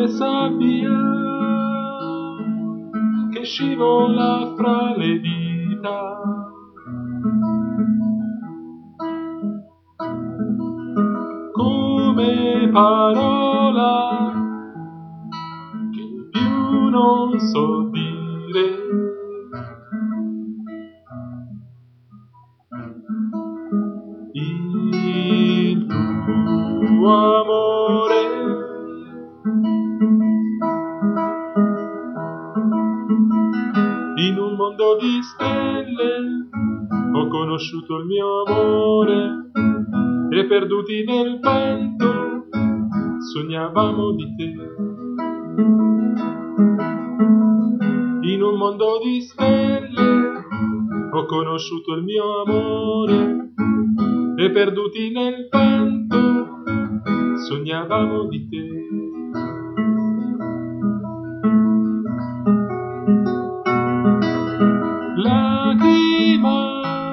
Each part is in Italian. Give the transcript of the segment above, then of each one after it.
come sabbia che scivola fra le dita. Come parola che più non so dire. Il tuo amore in un mondo di stelle ho conosciuto il mio amore e perduti nel vento sognavamo di te. In un mondo di stelle ho conosciuto il mio amore e perduti nel vento sognavamo di te. Lacrima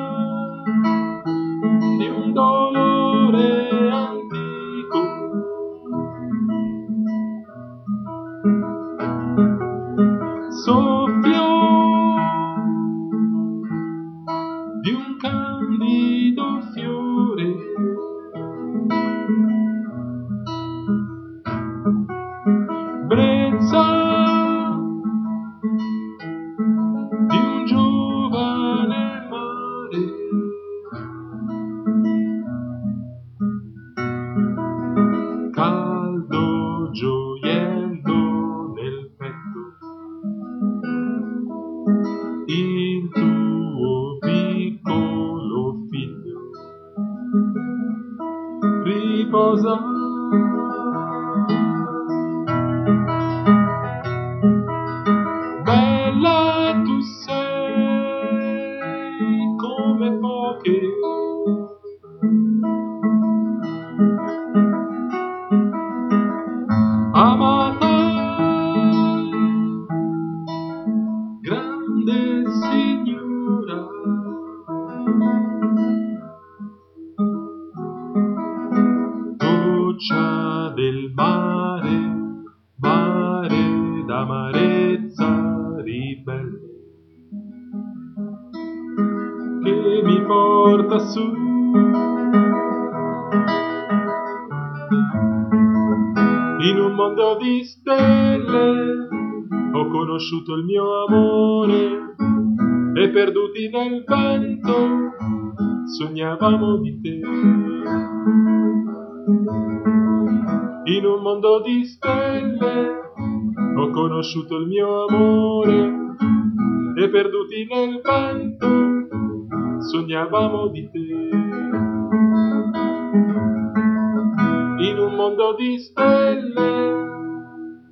di un dolore antico, soffio di un candido fiore, brezza di un giovane mare, caldo gioiello nel petto, il tuo piccolo figlio riposa. Bella tu sei come poche, amata, grande signora, goccia del mare, mare d'amarezza ribelle, che mi porta su. In un mondo di stelle ho conosciuto il mio amore e perduti nel vento sognavamo di te. In un mondo di stelle ho conosciuto il mio amore e perduti nel vento sognavamo di te. In un mondo di stelle